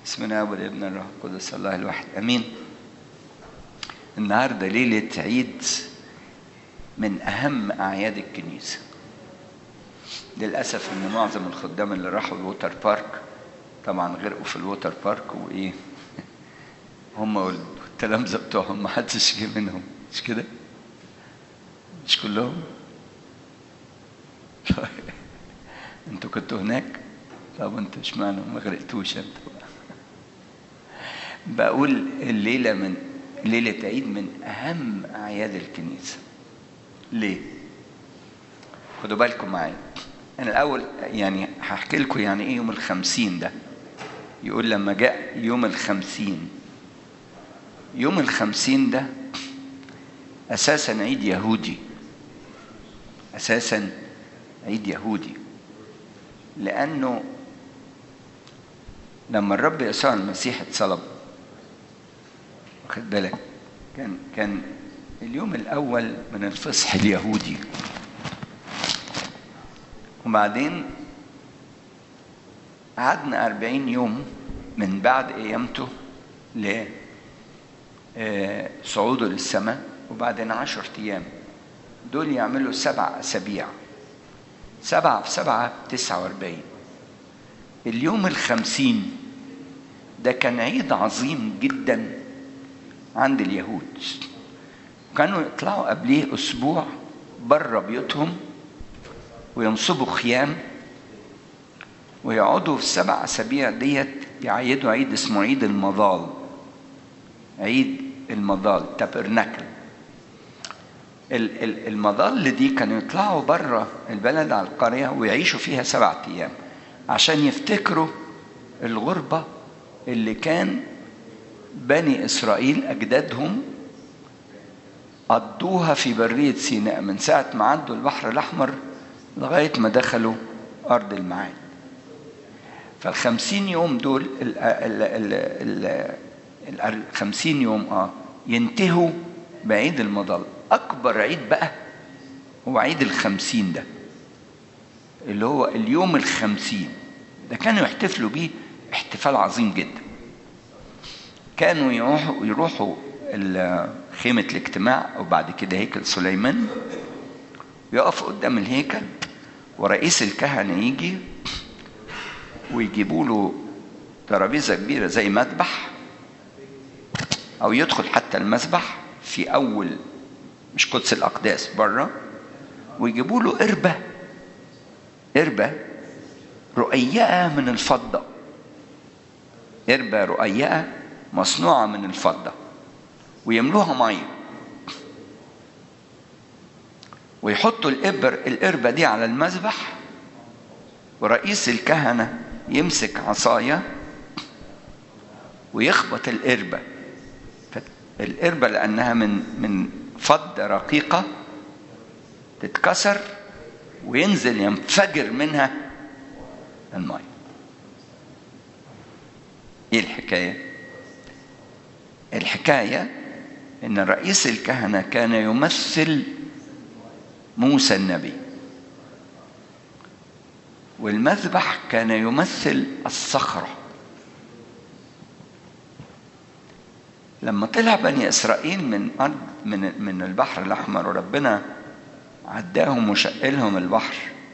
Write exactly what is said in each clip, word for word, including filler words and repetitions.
بسم الله والابن الروح القدس الله الواحد امين. النهارده ليله عيد من اهم اعياد الكنيسه. للاسف ان معظم الخدام اللي راحوا الووتر بارك طبعا غرقوا في الووتر بارك وايه هم والتلامذه بتوعهم ما حدش جه منهم، مش كده؟ مش كلهم؟ انتوا كنتوا هناك؟ طب انتوا اشمعنى ما غرقتوش انتوا؟ بقول الليله من ليله عيد من اهم اعياد الكنيسه. ليه؟ خدوا بالكم معايا. انا الاول يعني هحكي لكم يعني ايه يوم الخمسين ده. يقول لما جاء يوم الخمسين، يوم الخمسين ده اساسا عيد يهودي، اساسا عيد يهودي، لانه لما الرب يسوع المسيح اتصلب، واخد بالك، كان كان اليوم الاول من الفصح اليهودي، وبعدين قعدنا أربعين يوم من بعد قيامته لصعوده للسماء، وبعدين عشر أيام دول يعملوا سبع أسابيع. سبعة في سبعة تسعة وأربعين. اليوم الخمسين ده كان عيد عظيم جدا عند اليهود. كانوا يطلعوا قبليه أسبوع بره بيوتهم وينصبوا خيام ويقعدوا في السبع أسابيع ديت يعيدوا عيد اسمه عيد المظال. عيد المظال تابرناكل. المظال دي كانوا يطلعوا بره البلد على القرية ويعيشوا فيها سبعة أيام عشان يفتكروا الغربة اللي كان بني إسرائيل أجدادهم قضوها في برية سيناء من ساعة ما عدوا البحر الأحمر لغاية ما دخلوا أرض الميعاد. فالخمسين يوم دول ال ال ال ال الخمسين يوم اه ينتهوا بعيد المظل. أكبر عيد بقى هو عيد الخمسين ده اللي هو اليوم الخمسين ده. كانوا يحتفلوا بيه احتفال عظيم جدا. كانوا يروحوا يروحوا خيمة الاجتماع وبعد كده هيكل سليمان، يقفوا قدام الهيكل ورئيس الكهنة يجي ويجيبوا له ترابيزة كبيرة زي مذبح، أو يدخل حتى المذبح في أول مش قدس الأقداس بره، ويجيبوا له قربة قربة رقيقة من الفضة. قربة رقيقة مصنوعة من الفضة ويملوها مية ويحطوا الإبر القربة دي على المذبح، ورئيس الكهنة يمسك عصاية ويخبط القربة. القربة لأنها من من فضة رقيقة تتكسر وينزل ينفجر منها الماء. ايه الحكاية؟ الحكاية ان رئيس الكهنة كان يمثل موسى النبي، والمذبح كان يمثل الصخرة. لما طلع بني إسرائيل من أرض من من البحر الأحمر وربنا عداهم وشقلهم البحر،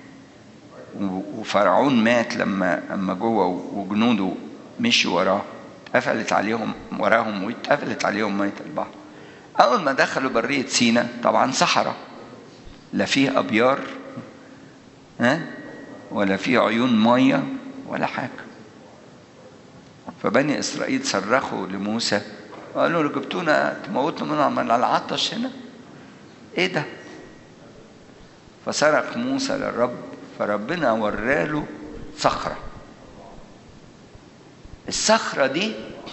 وفرعون مات لما لما جوه وجنوده مشوا وراه، اتقفلت عليهم وراهم واتقفلت عليهم مية البحر. أول ما دخلوا برية سيناء طبعا صحراء، لا فيه أبيار ها ولا فيه عيون مية ولا حاجة. فبني إسرائيل صرخوا لموسى قالوا له جبتونا تموتنا من العطش هنا؟ ايه ده؟ فصرخ موسى للرب، فربنا وراله صخرة. الصخرة دي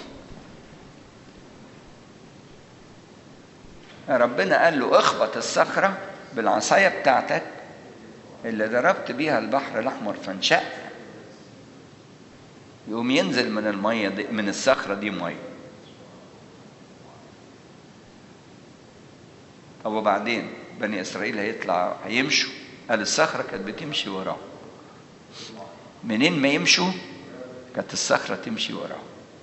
ربنا قال له اخبط الصخرة بالعصاية بتاعتك اللي ضربت بيها البحر الأحمر فانشق، يقوم ينزل من المية دي من الصخرة دي مية. طب وبعدين بني إسرائيل هيطلع هيمشوا؟ قال الصخرة كانت بتمشي وراه. منين ما يمشوا كانت الصخرة تمشي وراه.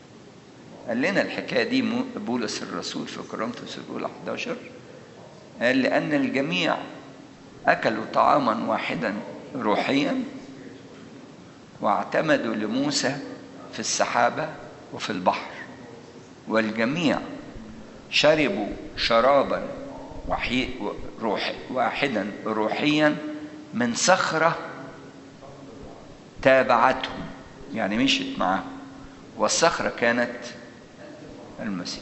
قال لنا الحكاية دي بولس الرسول في كورنثوس الأولى إحدى عشر، قال لأن الجميع أكلوا طعاما واحدا روحيا واعتمدوا لموسى في السحابة وفي البحر، والجميع شربوا شرابا روح واحدا روحيا من صخرة تابعتهم، يعني مشيت معهم، والصخرة كانت المسيح.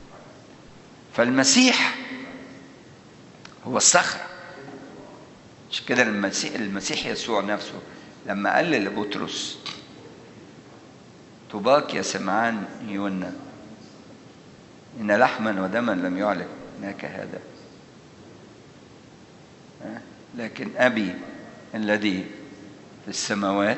فالمسيح هو الصخرة. عشان كده المسيح, المسيح يسوع نفسه لما قال لبطرس طوباك يا سمعان يونا إن لحما ودما لم يعلن لك هذا، لكن أبي الذي في السماوات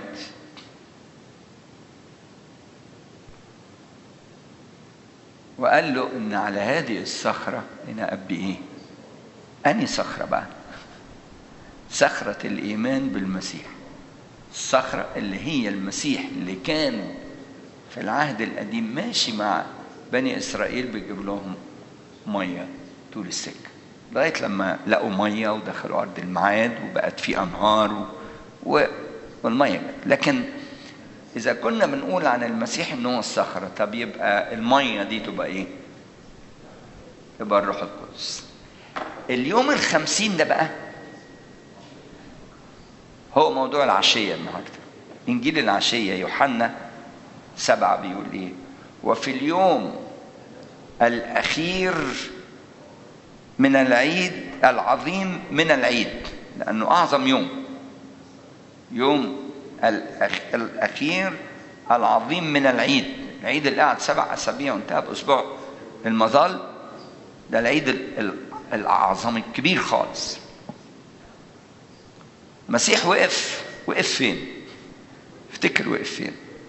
وقال له إن على هذه الصخرة هنا أبي إيه؟ أني صخرة بقى؟ صخرة الإيمان بالمسيح، الصخرة اللي هي المسيح اللي كان في العهد القديم ماشي مع بني إسرائيل بيجيب لهم مية طول السكة لغاية لما لقوا مية ودخلوا أرض الميعاد وبقت في أنهار و... والمية جت. لكن إذا كنا بنقول عن المسيح إنه هو الصخرة، طب يبقى المية دي تبقى إيه؟ يبقى الروح القدس. اليوم الخمسين ده بقى هو موضوع العشية النهاردة. إنجيل العشية يوحنا سبعة بيقول إيه؟ وفي اليوم الأخير من العيد العظيم من العيد، لأنه أعظم يوم، يوم الأخير العظيم من العيد، العيد اللي قعد سبع أسابيع وانتهى بأسبوع المظال، ده العيد الأعظم الكبير خالص. المسيح وقف وقف فين؟ افتكر وقف فين؟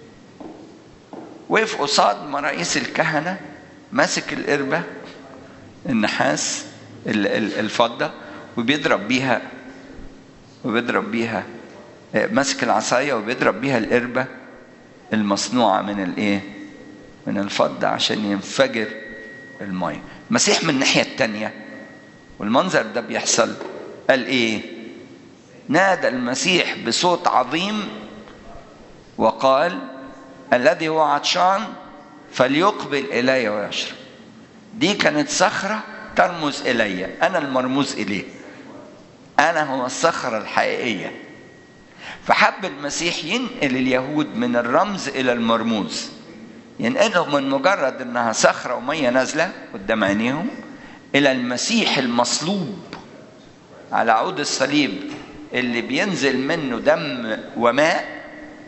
وقف قصاد رئيس الكهنة ماسك القربة النحاس الفضة وبيضرب بيها وبيضرب بيها ماسك العصاية وبيضرب بيها القربة المصنوعة من الايه؟ من الفضة عشان ينفجر الماء. المسيح من الناحية التانية والمنظر ده بيحصل قال ايه؟ نادى المسيح بصوت عظيم وقال الذي هو عطشان فليقبل إلي ويشرب. دي كانت صخرة ترمز إلي، أنا المرموز إليه، أنا هو الصخرة الحقيقية. فحب المسيح ينقل اليهود من الرمز إلى المرموز، ينقلهم من مجرد أنها صخرة ومية نازلة قدام عينيهم إلى المسيح المصلوب على عود الصليب اللي بينزل منه دم وماء،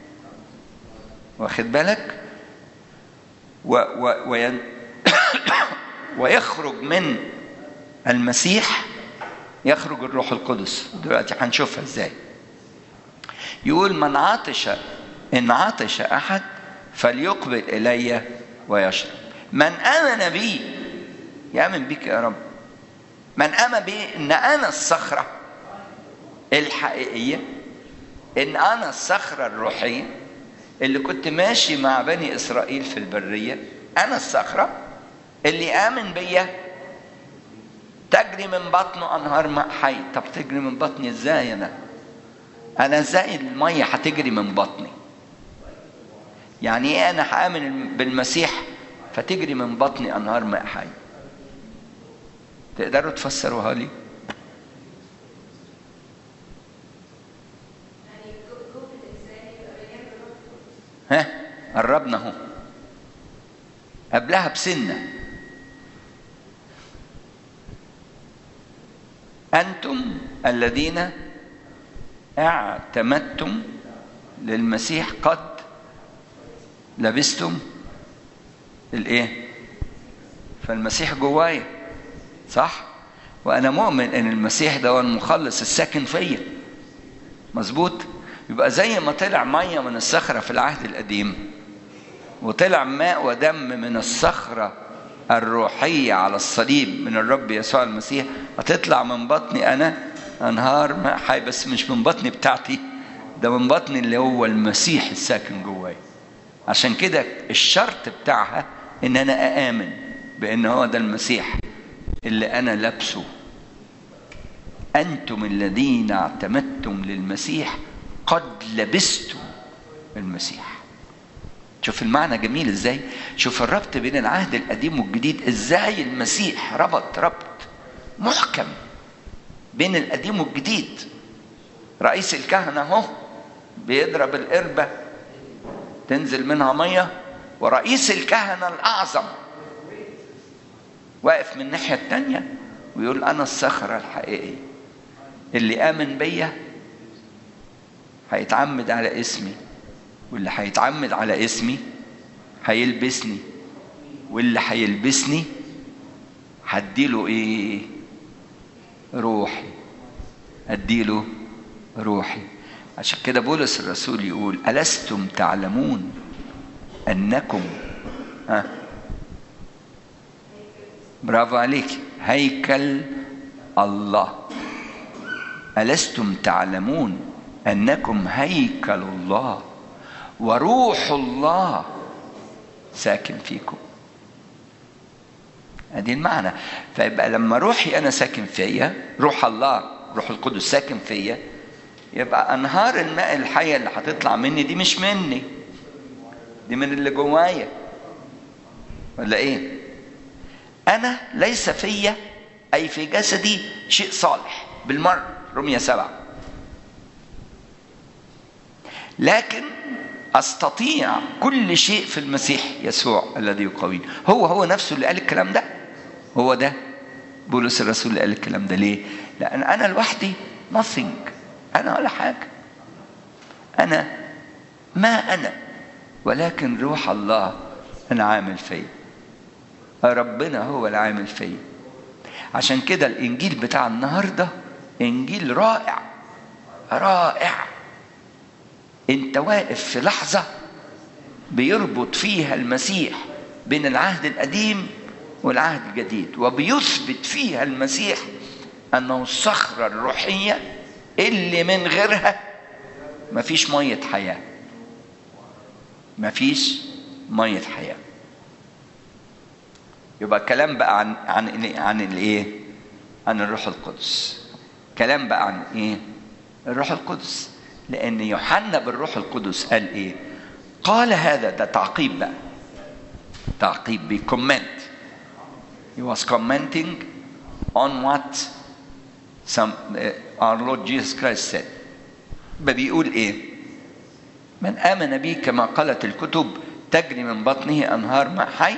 واخد بالك؟ و و وين ويخرج من المسيح يخرج الروح القدس. دلوقتي هنشوفها ازاي. يقول من عطش ان عطش احد فليقبل الي ويشرب. من امن بي يامن بك يا رب. من امن بي ان انا الصخره الحقيقيه، ان انا الصخره الروحيه اللي كنت ماشي مع بني اسرائيل في البريه، انا الصخره اللي آمن بيا تجري من بطنه أنهار ماء حي. طب تجري من بطني إزاي؟ أنا أنا إزاي المية هتجري من بطني؟ يعني إيه أنا هآمن بالمسيح فتجري من بطني أنهار ماء حي؟ تقدروا تفسروها لي؟ ها قربنا اهو، قبلها بسنة. أنتم الذين اعتمدتم للمسيح قد لبستم الايه؟ فالمسيح جوايا، صح؟ وأنا مؤمن إن المسيح ده هو المخلص الساكن فيا، مظبوط؟ يبقى زي ما طلع مية من الصخرة في العهد القديم وطلع ماء ودم من الصخرة الروحية على الصليب من الرب يسوع المسيح، هتطلع من بطني أنا أنهار ماء حي، بس مش من بطني بتاعتي، ده من بطني اللي هو المسيح الساكن جواي. عشان كده الشرط بتاعها ان انا اآمن بان هو ده المسيح اللي انا لابسه. انتم الذين اعتمدتم للمسيح قد لبستم المسيح. شوف المعنى جميل ازاي، شوف الربط بين العهد القديم والجديد، ازاي المسيح ربط ربط محكم بين القديم والجديد. رئيس الكهنة اهو بيضرب القربة تنزل منها مية، ورئيس الكهنة الأعظم واقف من الناحية التانية ويقول أنا الصخرة الحقيقية، اللي آمن بيا هيتعمد على اسمي، واللي هيتعمد على اسمي هيلبسني، واللي هيلبسني هديله ايه؟ روحي، اديله روحي. عشان كده بولس الرسول يقول ألستم تعلمون أنكم ها برافو عليك هيكل الله. ألستم تعلمون أنكم هيكل الله وروح الله ساكن فيكم. ادي المعنى. فيبقى لما روحي انا ساكن فيا، روح الله روح القدس ساكن فيا، يبقى انهار الماء الحيه اللي هتطلع مني دي مش مني، دي من اللي جوايا، ولا ايه؟ انا ليس فيا اي في جسدي شيء صالح بالمر، رمية سبعة، لكن استطيع كل شيء في المسيح يسوع الذي يقويني. هو هو نفسه اللي قال الكلام ده، هو ده بولس الرسول اللي قال الكلام ده. ليه؟ لان انا لوحدي nothing، انا ولا حاجه، انا ما انا، ولكن روح الله انا عامل فيا، ربنا هو اللي عامل فيا. عشان كده الانجيل بتاع النهارده انجيل رائع رائع. انت واقف في لحظة بيربط فيها المسيح بين العهد القديم والعهد الجديد، وبيثبت فيها المسيح انه الصخرة الروحية اللي من غيرها مفيش مية حياة، مفيش مية حياة. يبقى كلام بقى عن عن عن الايه؟ عن الروح القدس. كلام بقى عن ايه؟ الروح القدس. لأن يوحنا بالروح القدس قال إيه؟ قال هذا، ده تعقيب بقى، تعقيب بيكومنت. He was commenting on what some uh, our Lord Jesus Christ said. بيقول إيه؟ من آمن بي كما قالت الكتب تجري من بطنه أنهار ماء حي.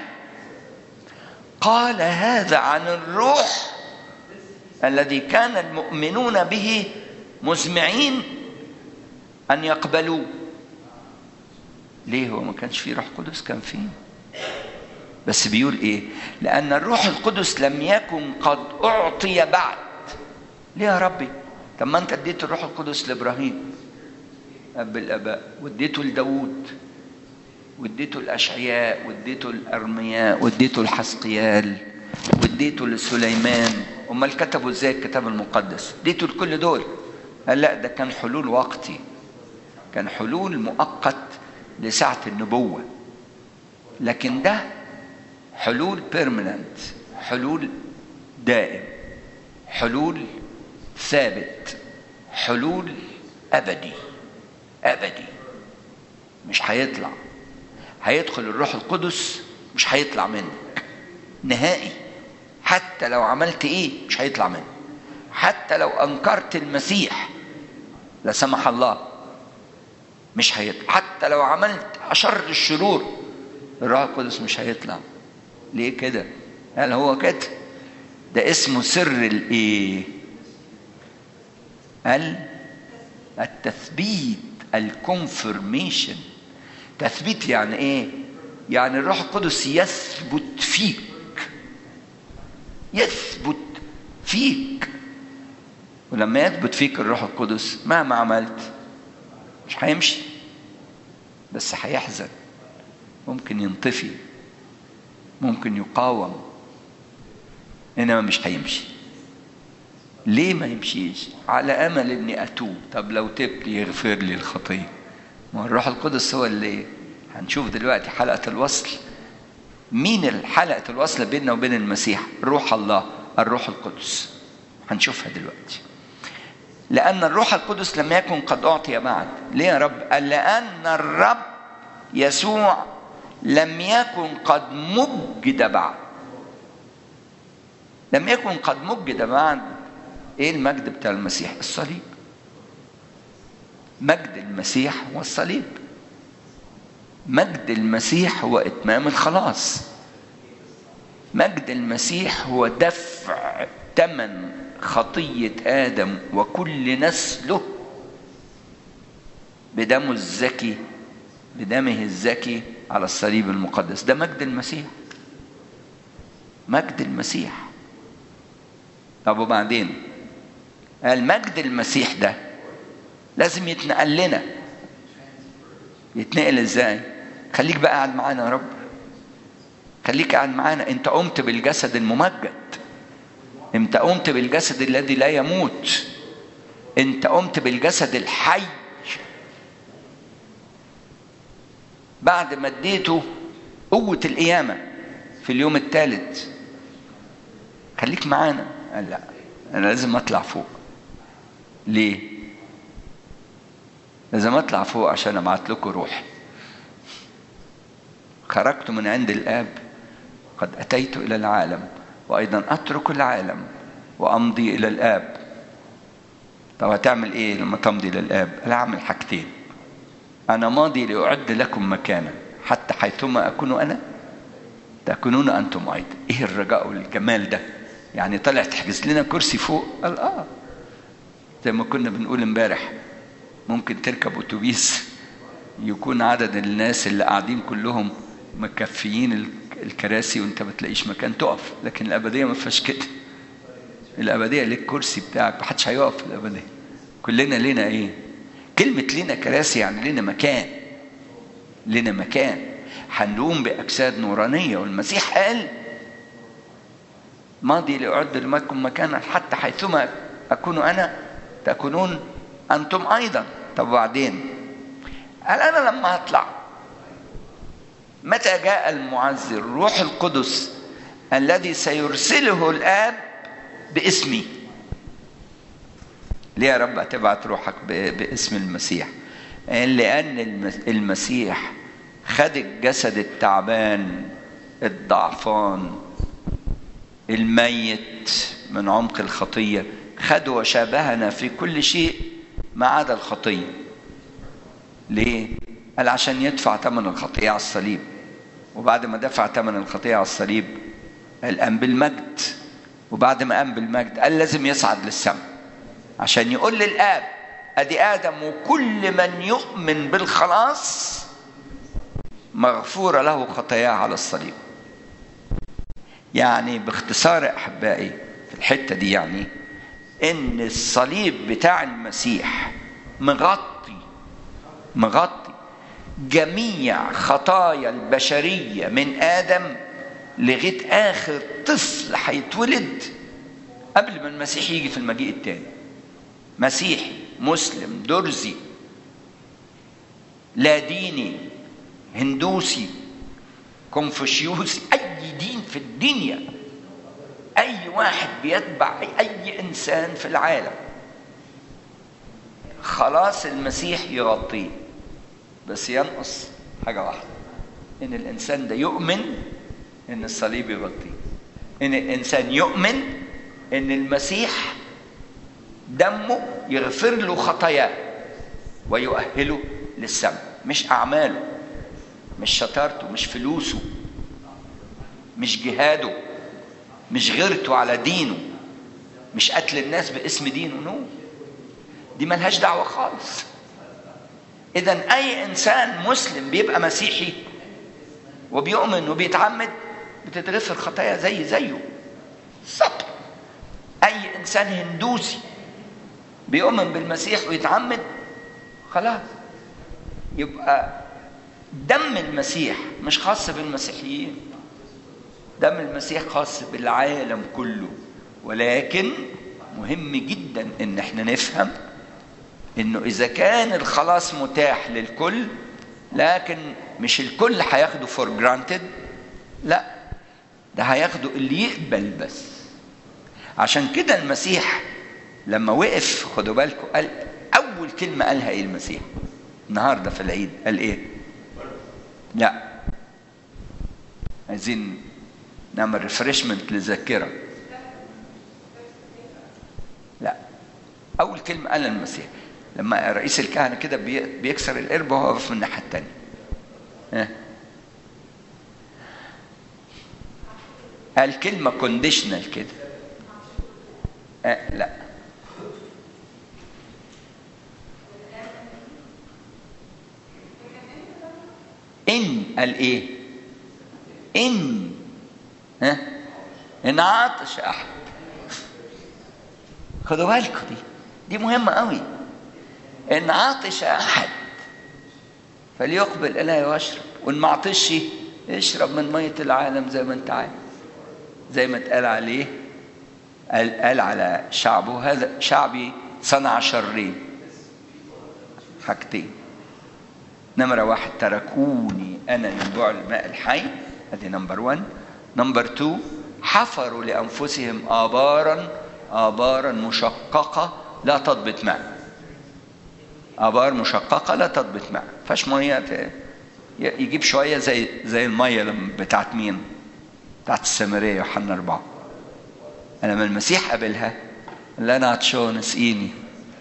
قال هذا عن الروح الذي كان المؤمنون به مزمعين أن يقبلوا. ليه؟ هو ما كانش فيه روح قدس؟ كان فيه، بس بيقول إيه؟ لأن الروح القدس لم يكن قد أعطي بعد. ليه يا ربي؟ طب ما أنت اديت الروح القدس لإبراهيم أب الآباء، واديته لداود، واديته لأشعياء، واديته لأرمياء، واديته لحسقيال، واديته لسليمان. أمال كتبوا إزاي الكتاب المقدس؟ اديته لكل دول. قال لا، ده كان حلول وقتي، كان حلول مؤقت لساعة النبوة، لكن ده حلول بيرمننت، حلول دائم، حلول ثابت، حلول أبدي أبدي. مش هيطلع، هيدخل الروح القدس مش هيطلع منك نهائي. حتى لو عملت ايه مش هيطلع منك، حتى لو أنكرت المسيح لا سمح الله مش هيطلع، حتى لو عملت أشر الشرور الروح القدس مش هيطلع. ليه كده؟ قال هو كده، ده اسمه سر الايه؟ قال التثبيت، الكونفرميشن. تثبيت يعني ايه؟ يعني الروح القدس يثبت فيك، يثبت فيك. ولما يثبت فيك الروح القدس مهما عملت مش هيمشي، بس هيحزن، ممكن ينطفي، ممكن يقاوم، انما مش هيمشي. ليه ما يمشيش؟ على امل اني اتوب. طب لو تبت يغفر لي الخطيه. ما الروح القدس هو اللي هنشوف دلوقتي حلقه الوصل مين الحلقة الوصل بيننا وبين المسيح؟ روح الله، الروح القدس. هنشوفها دلوقتي. لأن الروح القدس لم يكن قد أعطي بعد. ليه يا رب؟ قال لأن الرب يسوع لم يكن قد مجد بعد. لم يكن قد مجد بعد. ايه المجد بتاع المسيح؟ الصليب. مجد المسيح هو الصليب. مجد المسيح هو إتمام الخلاص. مجد المسيح هو دفع ثمن خطية آدم وكل نسله بدمه الزكي، بدمه الزكي على الصليب المقدس. ده مجد المسيح. مجد المسيح. طب وبعدين قال مجد المسيح ده لازم يتنقل لنا. يتنقل ازاي؟ خليك بقى قاعد معانا يا رب. خليك قاعد معانا. انت قمت بالجسد الممجد. انت قمت بالجسد الذي لا يموت. انت قمت بالجسد الحي. بعد ما اديته قوة القيامة في اليوم الثالث. خليك معانا. قال لا، انا لازم اطلع فوق. ليه؟ لازم اطلع فوق عشان ابعت لكم روحي. خرجت من عند الآب، قد أتيت إلى العالم، وأيضا أترك العالم وأمضي إلى الآب. طب هتعمل إيه لما تمضي إلى الآب؟ أنا أعمل حاجتين. أنا ماضي لأعد لكم مكانا، حتى حيثما أكون أنا تكونون أنتم أيضا. إيه الرجاء والجمال ده؟ يعني طلع تحجز لنا كرسي فوق؟ قال آه. زي ما كنا بنقول امبارح، ممكن تركب أتوبيس يكون عدد الناس اللي قاعدين كلهم مكفيين الكراسي وانت ما تلاقيش مكان تقف. لكن الأبدية ما فيهاش كده. الأبدية ليك كرسي بتاعك، محدش هيقف في الأبدية. كلنا لنا ايه؟ كلمة لنا كراسي يعني لنا مكان. لنا مكان هنقوم بأجساد نورانية. والمسيح قال ماضي لأعد لكم مكانا حتى حيثما أكون أنا تكونون أنتم أيضا. طب وبعدين؟ قال أنا لما أطلع، متى جاء المعزي الروح القدس الذي سيرسله الآب باسمي. ليه يا رب هتبعت روحك باسم المسيح؟ لأن المسيح خد الجسد التعبان الضعفان الميت من عمق الخطية، خد وشابهنا في كل شيء ما عدا الخطية. ليه؟ قال عشان يدفع ثمن الخطية على الصليب. وبعد ما دفع ثمن الخطية على الصليب قال قام بالمجد. وبعد ما قام بالمجد قال لازم يصعد للسماء عشان يقول للآب أدي آدم وكل من يؤمن بالخلاص مغفورة له خطاياه على الصليب. يعني باختصار أحبائي في الحتة دي، يعني إن الصليب بتاع المسيح مغطي مغطي جميع خطايا البشرية من آدم لغاية آخر طفل هيتولد قبل ما المسيح يجي في المجيء الثاني. مسيحي، مسلم، درزي، لا ديني، هندوسي، كونفوشيوسي، أي دين في الدنيا، أي واحد بيتبع أي إنسان في العالم، خلاص المسيح يغطيه. بس ينقص حاجة واحدة، إن الإنسان ده يؤمن إن الصليب يغطيه. إن الإنسان يؤمن إن المسيح دمه يغفر له خطاياه ويؤهله للسماء. مش أعماله، مش شطارته، مش فلوسه، مش جهاده، مش غيرته على دينه، مش قتل الناس باسم دينه. نو، دي ملهاش دعوة خالص. إذن أي إنسان مسلم بيبقى مسيحي وبيؤمن وبيتعمد بتتغفر خطايا زي زيه صبر. أي إنسان هندوسي بيؤمن بالمسيح ويتعمد خلاص. يبقى دم المسيح مش خاص بالمسيحيين، دم المسيح خاص بالعالم كله. ولكن مهم جدا ان احنا نفهم انه اذا كان الخلاص متاح للكل، لكن مش الكل هياخده فور جرانتد، لا، ده هياخده اللي يقبل بس. عشان كده المسيح لما وقف، خدوا بالكم، قال اول كلمه قالها ايه المسيح النهارده في العيد؟ قال ايه؟ لا، عايزين نعمل ريفريشمنت للذاكره. لا، اول كلمه قالها المسيح لما رئيس الكهنه كده بيكسر القربه وهو واقف من الناحيه الثانيه، ها، قال كلمه كونديشنال كده. آه لا، إن قال إيه؟ إن ها إن عطش أحد. خدوا بالكم، دي دي مهمة قوي. إن عطش أحد فليقبل إليه واشرب، وإن ما عطش اشرب من مية العالم زي ما أنت عايز. زي ما اتقال عليه، قال, قال على شعبه هذا شعبي صنع شرين، حاجتين. نمرة واحد، تركوني أنا ينبوع الماء الحي، هذه نمبر وان. نمبر تو، حفروا لأنفسهم آبارا آبارا مشققة لا تضبط ماء. آبار مشققة لا تضبط ماء، فاش مية يجيب شوية زي زي المية بتاعت مين؟ بتاعت السامرية يوحنا أربعة. لما المسيح قابلها قال لها أنا عطشان اسقيني.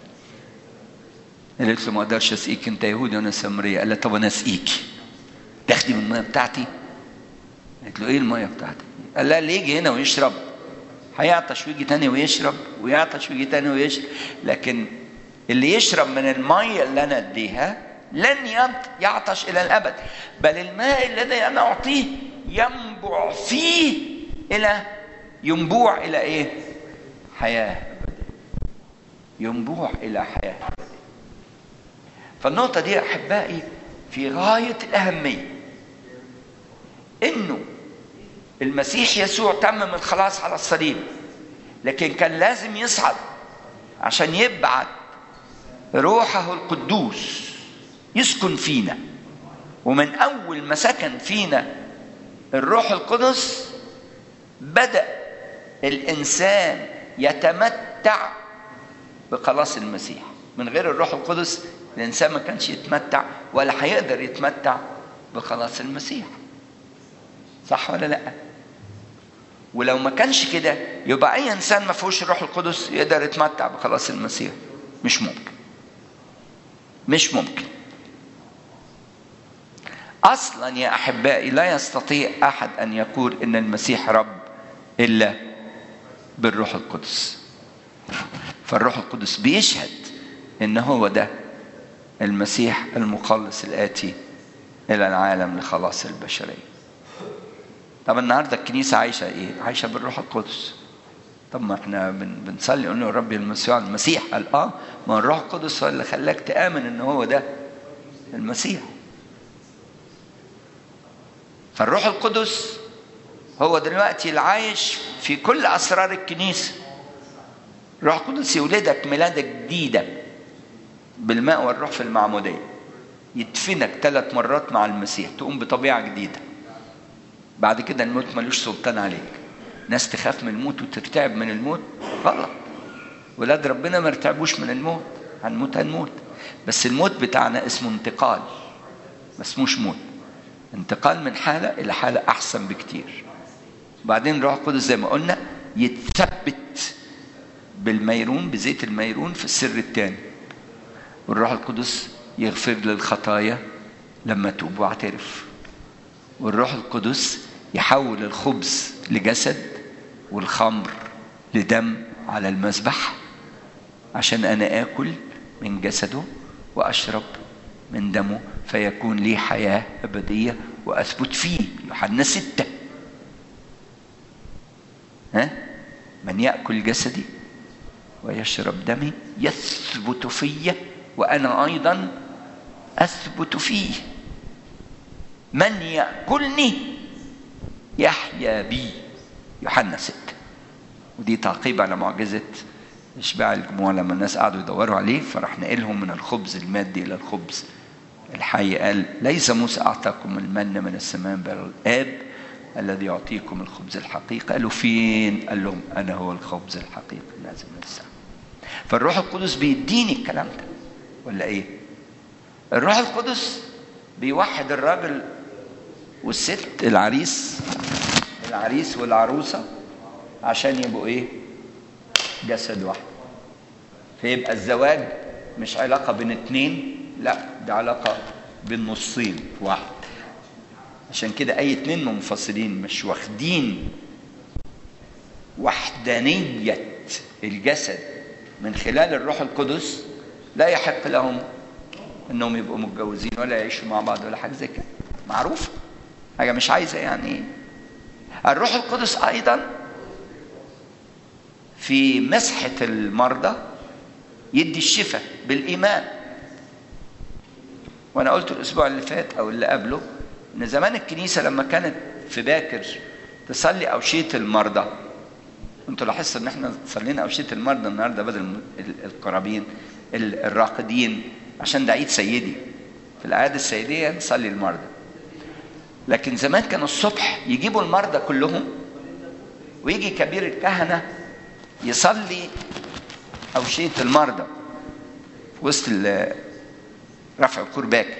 قالت له ما اقدرش اسقيك، انت يهودي وانا سامريه. قال لها طب انا اسقيكي، تاخدي من الميه بتاعتي؟ قالت له ايه الميه بتاعتي؟ قال لها اللي يجي هنا ويشرب هيعطش ويجي تاني ويشرب، ويعطش ويجي تاني ويشرب، لكن اللي يشرب من الميه اللي انا اديها لن يعطش الى الابد، بل الماء الذي انا اعطيه ينبع فيه الى ينبوع الى ايه؟ حياه ابديه. ينبوع الى حياه. فالنقطة دي أحبائي في غاية الأهمية، إنه المسيح يسوع تمم الخلاص على الصليب، لكن كان لازم يصعد عشان يبعت روحه القدوس يسكن فينا. ومن أول ما سكن فينا الروح القدس بدأ الإنسان يتمتع بخلاص المسيح. من غير الروح القدس الإنسان ما كانش يتمتع ولا هيقدر يتمتع بخلاص المسيح. صح ولا لا؟ ولو ما كانش كده يبقى أي إنسان ما فيهوش الروح القدس يقدر يتمتع بخلاص المسيح. مش ممكن، مش ممكن أصلا يا أحبائي. لا يستطيع أحد أن يقول إن المسيح رب إلا بالروح القدس. فالروح القدس بيشهد إن هو ده المسيح المخلص الآتي إلى العالم لخلاص البشرية. طب النهاردة الكنيسة عايشة إيه؟ عايشة بالروح القدس. طب ما احنا بنصلي نقول له ربي المسيح المسيح قال اه ما الروح القدس هو اللي خلاك تآمن إن هو ده المسيح. فالروح القدس هو دلوقتي العايش في كل أسرار الكنيسة. الروح القدس يولدك ميلادة جديدة بالماء والروح في المعمودية، يدفنك ثلاث مرات مع المسيح، تقوم بطبيعة جديدة. بعد كده الموت ملوش سلطان عليك. ناس تخاف من الموت وترتعب من الموت، غلط. ولاد ربنا ما ارتعبوش من الموت، هنموت هنموت، بس الموت بتاعنا اسمه انتقال، ما اسموش موت. انتقال من حالة إلى حالة أحسن بكتير. بعدين الروح القدس زي ما قلنا يتثبت بالميرون، بزيت الميرون في السر الثاني. والروح القدس يغفر للخطايا لما توب واعترف. والروح القدس يحول الخبز لجسد والخمر لدم على المذبح، عشان أنا آكل من جسده وأشرب من دمه فيكون لي حياة أبدية وأثبت فيه. يوحنا ستة، ها؟ من يأكل جسدي ويشرب دمي يثبت فيه وأنا أيضا أثبت فيه. من يأكلني يحيا بي. يوحنا ستة. ودي تعقيب على معجزة إشباع الجموع لما الناس قعدوا يدوروا عليه، فراح نقلهم من الخبز المادي إلى الخبز الحي. قال ليس موسى أعطاكم المن من السماء بل الآب الذي يعطيكم الخبز الحقيقي. قالوا فين؟ قال لهم أنا هو الخبز الحقيقي نازل من السماء. فالروح القدس بيديني الكلام ده ولا إيه؟ الروح القدس بيوحد الراجل والست، العريس العريس والعروسة، عشان يبقوا إيه؟ جسد واحد. فيبقى الزواج مش علاقة بين اتنين، لا ده علاقة بين نصين في واحد. عشان كده أي اتنين منفصلين مش واخدين وحدانية الجسد من خلال الروح القدس لا يحق لهم انهم يبقوا متجوزين ولا يعيشوا مع بعض ولا حاجة زي كده. معروف حاجة مش عايزة يعني. الروح القدس أيضا في مسحة المرضى يدي الشفاء بالإيمان. وأنا قلت الأسبوع اللي فات أو اللي قبله إن زمان الكنيسة لما كانت في باكر تصلي أوشية المرضى، أنتوا لاحظتوا إن إحنا صلينا أوشية المرضى النهاردة بدل القرابين الراقدين، عشان ده عيد سيدي. في الأعياد السيدية نصلي المرضى. لكن زمان كانوا الصبح يجيبوا المرضى كلهم ويجي كبير الكهنة يصلي أوشية المرضى في وسط رفع الكرباك.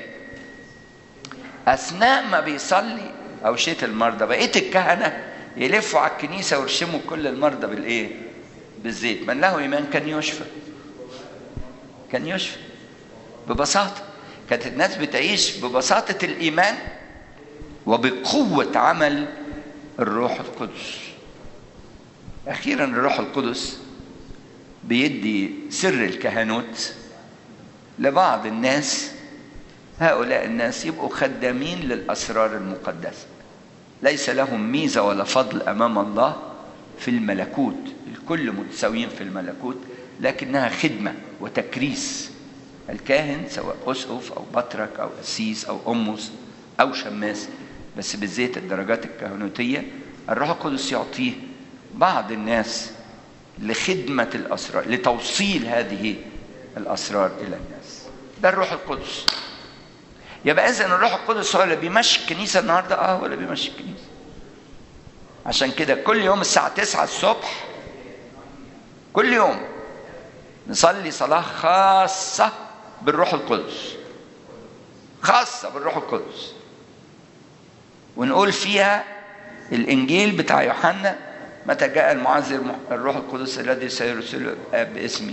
أثناء ما بيصلي أوشية المرضى بقية الكهنة يلفوا على الكنيسة ويرشموا كل المرضى بالإيه؟ بالزيت. من له إيمان كان يشفى، كان يشفى ببساطة. كانت الناس بتعيش ببساطة الإيمان وبقوة عمل الروح القدس. أخيرا الروح القدس بيدي سر الكهنوت لبعض الناس. هؤلاء الناس يبقوا خدامين للأسرار المقدسة، ليس لهم ميزة ولا فضل أمام الله في الملكوت، الكل متساويين في الملكوت، لكنها خدمة وتكريس. الكاهن سواء أسقف أو بطرك أو قسيس أو أمس أو شماس، بس بالذات الدرجات الكهنوتية الروح القدس يعطيه بعض الناس لخدمة الأسرار، لتوصيل هذه الأسرار إلى الناس. ده الروح القدس. يبقى إذن الروح القدس هو اللي بيمشي الكنيسة النهاردة. آه هو اللي بيمشي الكنيسة. عشان كده كل يوم الساعة تسعة الصبح كل يوم نصلي صلاة خاصة بالروح القدس، خاصة بالروح القدس، ونقول فيها الإنجيل بتاع يوحنا: متى جاء المعزر الروح القدس الذي سيرسله الآب باسمي.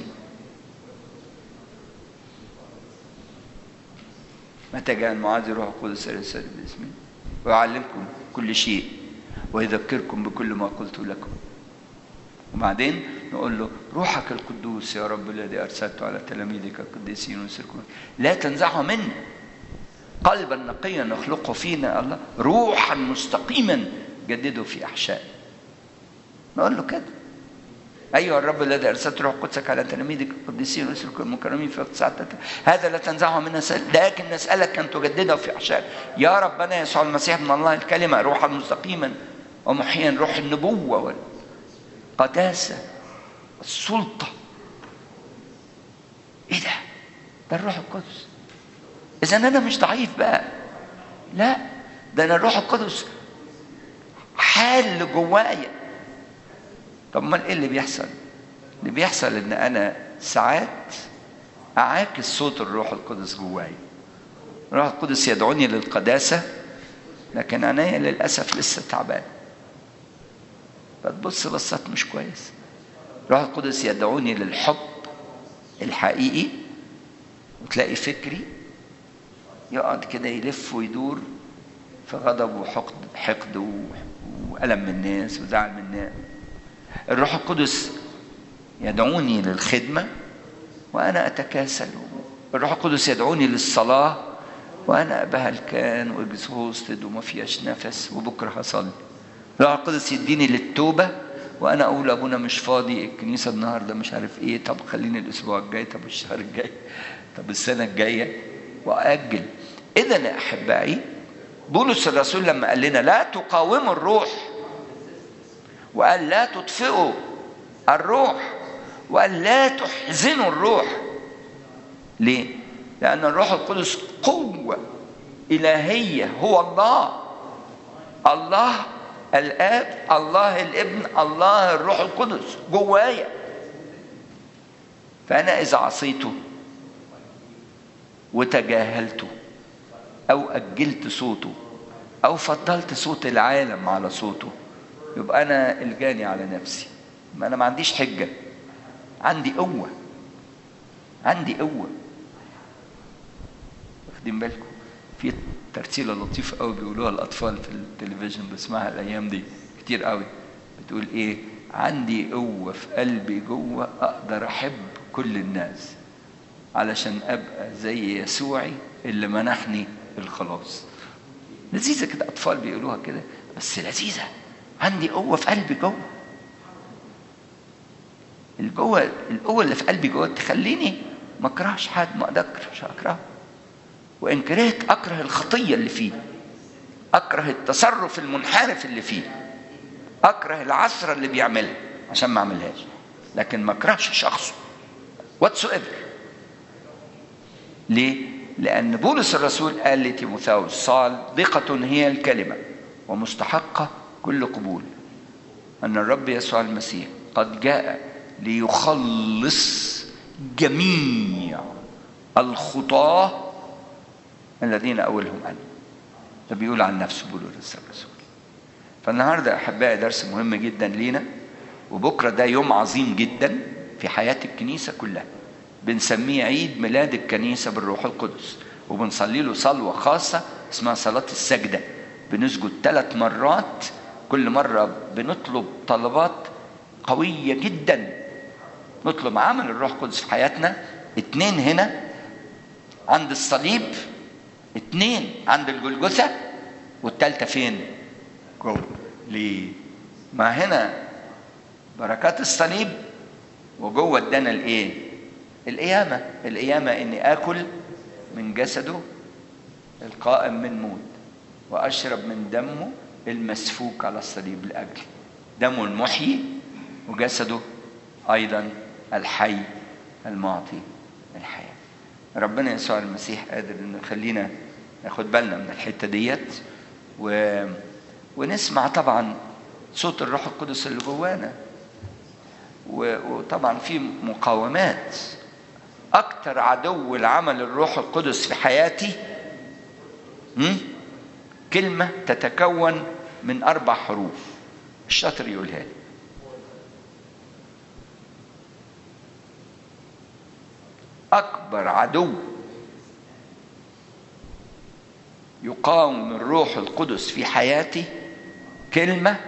متى جاء المعزر الروح القدس الذي سيرسله باسمي ويعلمكم كل شيء ويذكركم بكل ما قلت لكم. وبعدين نقول له: روحك القدوس يا رب الذي أرسلته على تلاميذك القديسين ويسركون لا تنزعه منا، قلبا نقيا نخلقه فينا الله، روحا مستقيما جدده في أحشائنا. نقول له كده: أيها الرب الذي أرسلت روح قدسك على تلاميذك القديسين ويسركون المكرمين في وقت ساعتك، هذا لا تنزعه منا لكن نسألك أن تجدده في أحشائنا. يا ربنا يسوع المسيح من الله الكلمة، روحا مستقيما ومحيا، روح النبوة والقداسة والسلطة. إيه ده؟ ده الروح القدس. إذا أنا مش ضعيف بقى، لا، ده أنا الروح القدس حال جوايا. طب ما إيه اللي بيحصل؟ اللي بيحصل إن أنا ساعات أعاكس صوت الروح القدس جوايا. الروح القدس يدعوني للقداسة، لكن أنا للأسف لسه تعبان، فتبص بصات مش كويس. الروح القدس يدعوني للحب الحقيقي، وتلاقي فكري يقعد كده يلف ويدور في غضب وحقد حقد وألم من الناس وزعل من الناس. الروح القدس يدعوني للخدمة وأنا أتكاسل. الروح القدس يدعوني للصلاة وأنا بهلكان وإكزوستد وما فيهاش نفس وبكرة هصلي. الروح القدس يديني للتوبة وأنا أقول أبونا مش فاضي، الكنيسة النهاردة مش عارف إيه، طب خليني الأسبوع الجاي، طب الشهر الجاي، طب السنة الجاية، وأأجل. إذن يا أحبائي بولس الرسول لما قال لنا لا تقاوموا الروح، وقال لا تطفئوا الروح، وقال لا تحزنوا الروح. ليه؟ لأن الروح القدس قوة إلهية، هو الله. الله الآب، الله الابن، الله الروح القدس جوايا. فأنا إذا عصيته وتجاهلته أو أجلت صوته أو فضلت صوت العالم على صوته، يبقى أنا الجاني على نفسي. ما أنا ما عنديش حجة، عندي قوة، عندي قوة. واخدين بالكم؟ في ترتيلة لطيفة قوي بيقولوها الأطفال في التلفزيون، بسمعها الأيام دي كتير قوي. بتقول إيه؟ عندي قوة في قلبي جوه أقدر أحب كل الناس علشان أبقى زي يسوعي اللي منحني الخلاص. لذيذة كده، أطفال بيقولوها كده بس لذيذة. عندي قوة في قلبي جوه. الجوه القوة اللي في قلبي جوه تخليني ما أكرهش حد، ما أقدرش أكرهه. وإن كرهت أكره الخطية اللي فيه، أكره التصرف المنحرف اللي فيه، أكره العثرة اللي بيعملها عشان ما أعملهاش، لكن ما أكرهش شخصه whatsoever. ليه؟ لأن بولس الرسول قال لتيموثاوس: صادقة هي الكلمة ومستحقة كل قبول أن الرب يسوع المسيح قد جاء ليخلص جميع الخطاة الذين أولهم أنا. ده بيقول عن نفسه بولس الرسول. فالنهارده أحبائي درس مهم جدا لينا، وبكرة ده يوم عظيم جدا في حياة الكنيسة كلها. بنسميه عيد ميلاد الكنيسة بالروح القدس، وبنصلي له صلوة خاصة اسمها صلاة السجدة. بنسجد ثلاث مرات، كل مرة بنطلب طلبات قوية جدا، نطلب عمل الروح القدس في حياتنا. اتنين هنا عند الصليب، اتنين عند الجلجثة، والتالتة فين؟ جوه. ليه؟ ما هنا بركات الصليب، وجوه ادانا الايه؟ القيامة. القيامة اني اكل من جسده القائم من موت، واشرب من دمه المسفوك على الصليب لاجلي. دمه المحيي وجسده ايضا الحي المعطي الحياة. ربنا يسوع المسيح قادر انه يخلينا ناخد بالنا من الحتة ديت، و... ونسمع طبعا صوت الروح القدس اللي جوانا. و... وطبعا في مقاومات. اكتر عدو العمل الروح القدس في حياتي م? كلمة تتكون من اربع حروف. الشاطر يقولها لي. اكبر عدو يقاوم الروح القدس في حياتي كلمة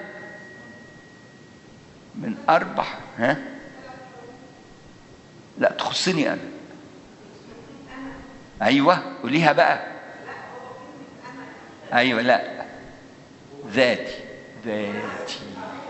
من أربع ها لا تخصني أنا. أيوة قوليها بقى. أيوة لا ذاتي ذاتي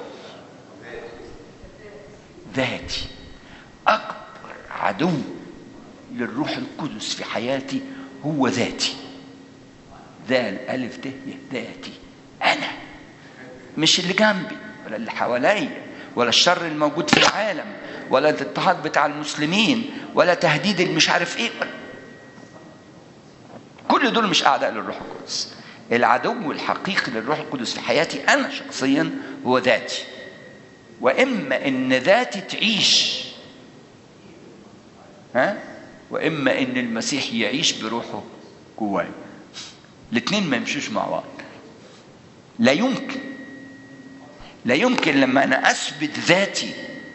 ذاتي. أكبر عدو للروح القدس في حياتي هو ذاتي. ذا الألف ته ذاتي. أنا مش اللي جنبي ولا اللي حواليا ولا الشر الموجود في العالم ولا الاضطهاد بتاع المسلمين ولا تهديد المش عارف ايه. كل دول مش أعداء للروح القدس. العدو الحقيقي للروح القدس في حياتي أنا شخصيا هو ذاتي. وإما إن ذاتي تعيش ها وإما إن المسيح يعيش بروحه جواي. الاثنين ما يمشوش مع بعض. لا يمكن لا يمكن لما أنا أثبت ذاتي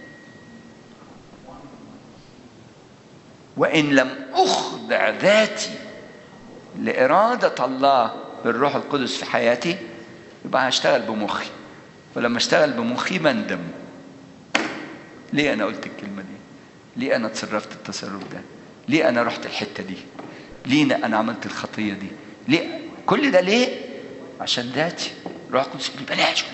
وإن لم أخضع ذاتي لإرادة الله بالروح القدس في حياتي، يبقى هشتغل بمخي. ولما اشتغل بمخي بندم. ليه أنا قلت الكلمة دي؟ ليه أنا تصرفت التصرف ده؟ ليه أنا رحت الحتة دي؟ ليه أنا عملت الخطية دي؟ ليه؟ كل ده ليه؟ عشان ذاتي. روح القدس يقول لي بلاش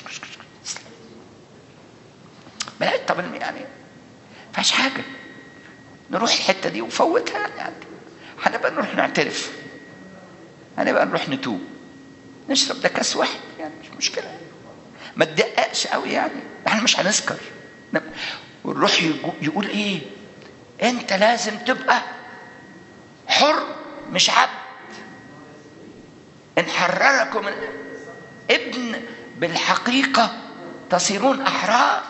بلاش. طب يعني فاش حاجة نروح الحتة دي وفوتها. يعني هنبقى نروح نعترف، هنبقى نروح نتوب، نشرب ده كاس واحد، يعني مش مشكلة. ما تدققش قوي، يعني احنا مش هنسكر. والروح يقول ايه؟ انت لازم تبقى حر مش عبد. ان حرركم ابن بالحقيقة تصيرون أحرار.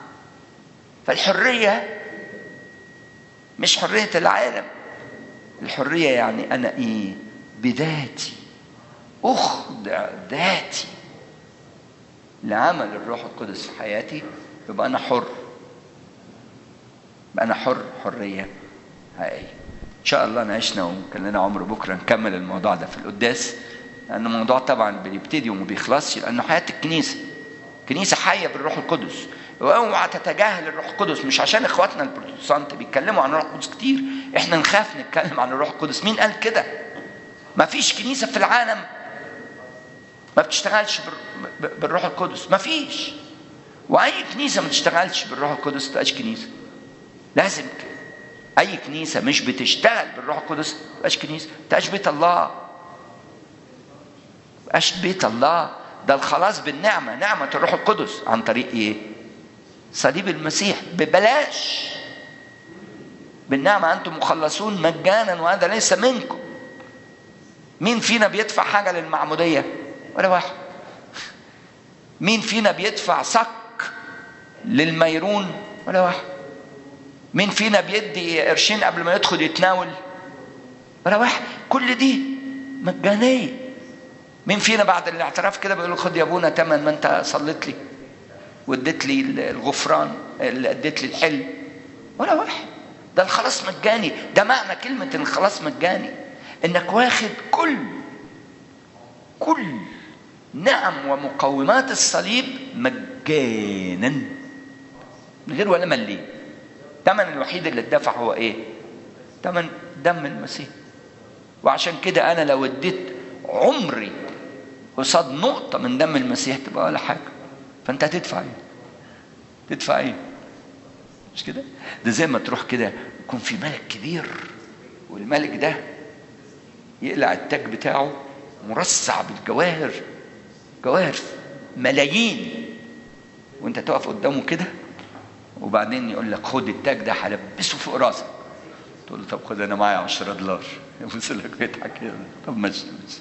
فالحرية مش حرية العالم، الحرية يعني أنا إيه؟ بذاتي أخضع ذاتي لعمل الروح القدس في حياتي، يبقى أنا حر، يبقى أنا حر حرية حقيقية. إن شاء الله نعيشنا وكان لنا عمر بكرة نكمل الموضوع ده في القداس، لأنه الموضوع طبعا بيبتدي وما بيخلصش، لأنه حياة الكنيسة كنيسة حية بالروح القدس. واوعى تتجاهل الروح القدس، مش عشان اخواتنا البروتستانت بيتكلموا عن الروح القدس كتير احنا نخاف نتكلم عن الروح القدس. مين قال كده؟ ما فيش كنيسة في العالم ما بتشتغلش بالروح القدس، ما فيش. واي كنيسة ما تشتغلش بالروح القدس تبقاش كنيسة. لازم اي كنيسة مش بتشتغل بالروح القدس تبقاش كنيسة، تبقاش بيت الله، تبقاش بيت الله. ده الخلاص بالنعمة، نعمة الروح القدس عن طريق ايه؟ صليب المسيح ببلاش. بالنعمة أنتم مخلصون مجانا وهذا ليس منكم. مين فينا بيدفع حاجة للمعمودية؟ ولا واحد. مين فينا بيدفع صك للميرون؟ ولا واحد. مين فينا بيدي قرشين قبل ما يدخل يتناول؟ ولا واحد. كل دي مجانية. مين فينا بعد الاعتراف كده بيقول له خد يا ابونا تمن ما انت صليت لي واديت لي الغفران اللي اديت لي الحل؟ ولا واحد. ده الخلاص مجاني. ده معنى كلمة ان الخلاص مجاني، انك واخد كل كل نعم ومقومات الصليب مجانا من غير ولا مليم. الثمن الوحيد اللي اتدفع هو ايه؟ ثمن دم المسيح. وعشان كده انا لو اديت عمري قصاد نقطة من دم المسيح تبقى ولا حاجة. فانت هتدفع ايه؟ تدفع ايه؟ مش كده؟ ده زي ما تروح كده يكون في ملك كبير، والملك ده يقلع التاج بتاعه مرصع بالجواهر، جواهر ملايين، وانت تقف قدامه كده وبعدين يقول لك خد التاج ده هلبسه فوق راسك. تقول له طب خد انا معايا عشرة دولار. يبص لك بيضحك كده. طب ماشي ماشي.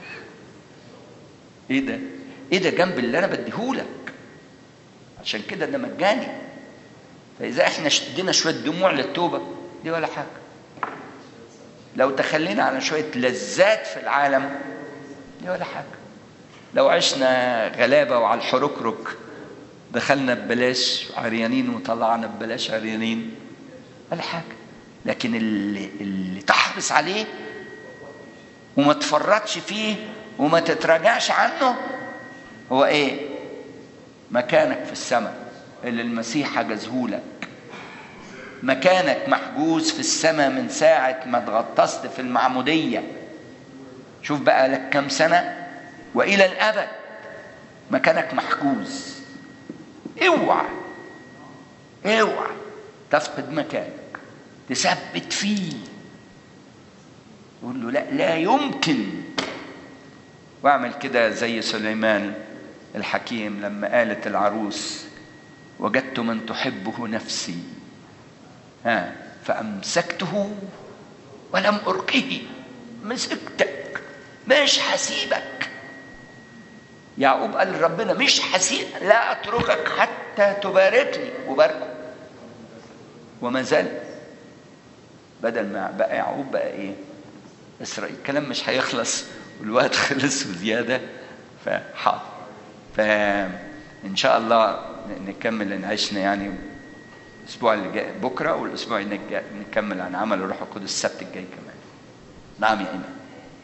ايه ده؟ ايه ده جنب اللي انا بديهولك؟ عشان كده ده مجاني. فاذا احنا ادينا شويه دموع للتوبه دي ولا حاجه. لو تخلينا على شويه لذات في العالم دي ولا حاجه. لو عشنا غلابه وعلى الحركرك دخلنا ببلاش عريانين وطلعنا ببلاش عريانين ولا حاجه. لكن اللي, اللي تحرص عليه وما تفرطش فيه وما تتراجعش عنه هو ايه؟ مكانك في السماء اللي المسيح حجزهولك. مكانك محجوز في السماء من ساعة ما اتغطست في المعمودية. شوف بقى لك كم سنة وإلى الأبد مكانك محجوز. اوعى اوعى تفقد مكانك، تثبت فيه. يقول له لا لا يمكن. واعمل كده زي سليمان الحكيم لما قالت العروس وجدت من تحبه نفسي ها فأمسكته ولم أرقه. مسكتك مش حسيبك. يعقوب قال ربنا مش حسيب، لا أتركك حتى تباركني، وباركه. وما زال بدل ما بقى يعقوب بقى ايه؟ إسرائيل. الكلام مش هيخلص والوقت خلص وزيادة. فحاضر. فإن شاء الله نكمل لأن عشنا يعني الأسبوع اللي جاي بكرة، والأسبوع اللي جاي نكمل عن عمل الروح القدس السبت الجاي كمان. نعم يا إيمان.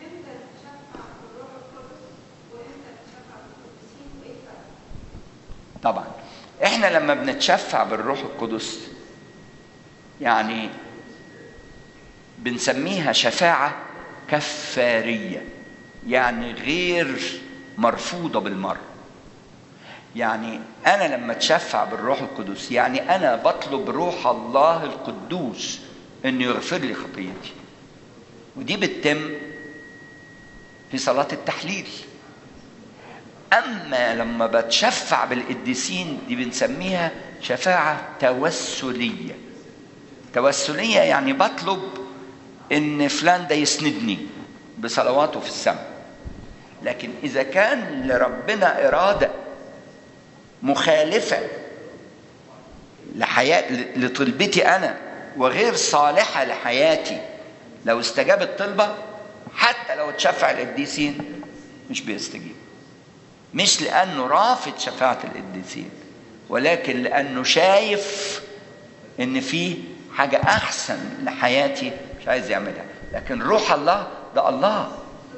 طبعا إحنا لما بنتشفع بالروح القدس يعني بنسميها شفاعة كفارية، يعني غير مرفوضة بالمرة. يعني أنا لما أتشفع بالروح القدس يعني أنا بطلب روح الله القدوس إنه يغفر لي خطيتي، ودي بتتم في صلاة التحليل. أما لما بتشفع بالقديسين دي بنسميها شفاعة توسلية. توسلية يعني بطلب إن فلان ده يسندني بصلواته في السماء. لكن إذا كان لربنا إرادة مخالفة لحياة لطلبتي أنا وغير صالحة لحياتي، لو استجاب الطلبة حتى لو تشفع القديسين مش بيستجيب، مش لأنه رافض شفاعة القديسين، ولكن لأنه شايف إن في حاجة أحسن لحياتي مش عايز يعملها. لكن روح الله ده الله.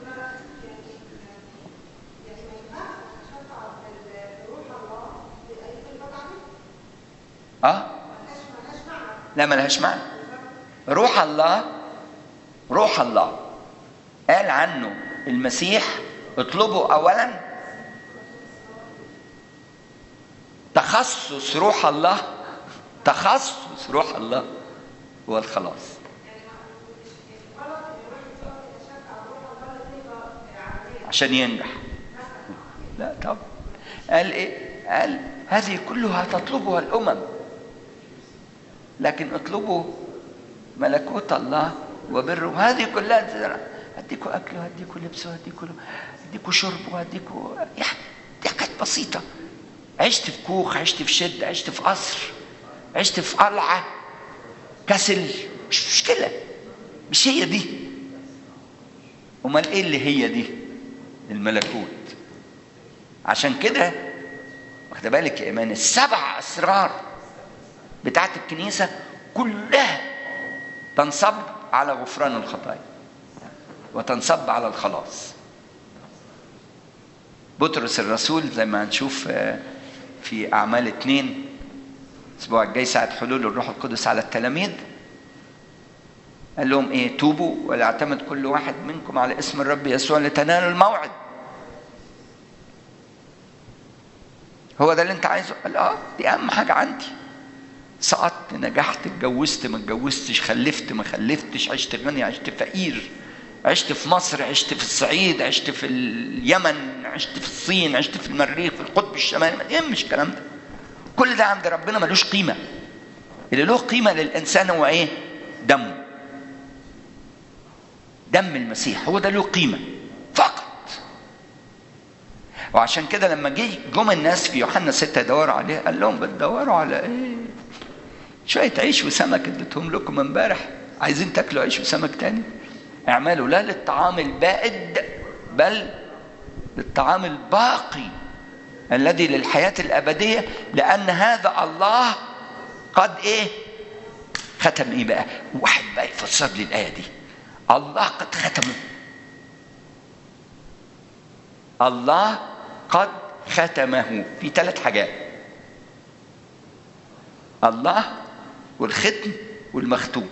اه لا ملهاش معنى. روح الله روح الله قال عنه المسيح اطلبوا اولا تخصص روح الله. تخصص روح الله هو الخلاص. عشان ينجح. لا طب قال ايه؟ قال هذه كلها تطلبها الامم، لكن اطلبوا ملكوت الله وبره. هذه كلها هديكوا اكل وهديكوا لبس وهديكوا هديكوا شرب وهديكوا، يعني دي حاجات بسيطه. عشت في كوخ، عشت في شد، عشت في قصر، عشت في قلعه، كسل، مش مشكله، مش هي دي. امال ايه اللي هي دي؟ الملكوت. عشان كده واخد بالك يا ايمان، السبع اسرار بتاعت الكنيسه كلها تنصب على غفران الخطايا وتنصب على الخلاص. بطرس الرسول زي ما هنشوف في اعمال اتنين الاسبوع الجاي ساعه حلول الروح القدس على التلاميذ، قال لهم ايه؟ توبوا وليعتمد كل واحد منكم على اسم الرب يسوع لتنالوا الموعد. هو ده اللي انت عايزه؟ قال اه دي اهم حاجه عندي. سقطت، نجحت، اتجوزت، ما اتجوزتش، خلفت، ما خلفتش، عشت غني، عشت فقير، عشت في مصر، عشت في الصعيد، عشت في اليمن، عشت في الصين، عشت في المريخ، في القطب الشمالي، ما يهمش الكلام ده. كل ده عند ربنا ملوش قيمه. اللي له قيمه للانسان هو ايه؟ دمه. دم المسيح هو ده له قيمه فقط. وعشان كده لما جه جم الناس في يوحنا ستة يدوروا عليه، قال لهم بتدوروا على ايه؟ شويه عيش وسمك اديتهم لكم امبارح، عايزين تاكلوا عيش وسمك تاني؟ اعملوا لا للطعام البائد بل للطعام الباقي الذي للحياه الابديه، لان هذا الله قد ايه؟ ختم ايه بقى؟ واحد بقى يفسر لي الايه دي. الله قد ختمه. الله قد ختمه في ثلاث حاجات: الله والختم والمختوم.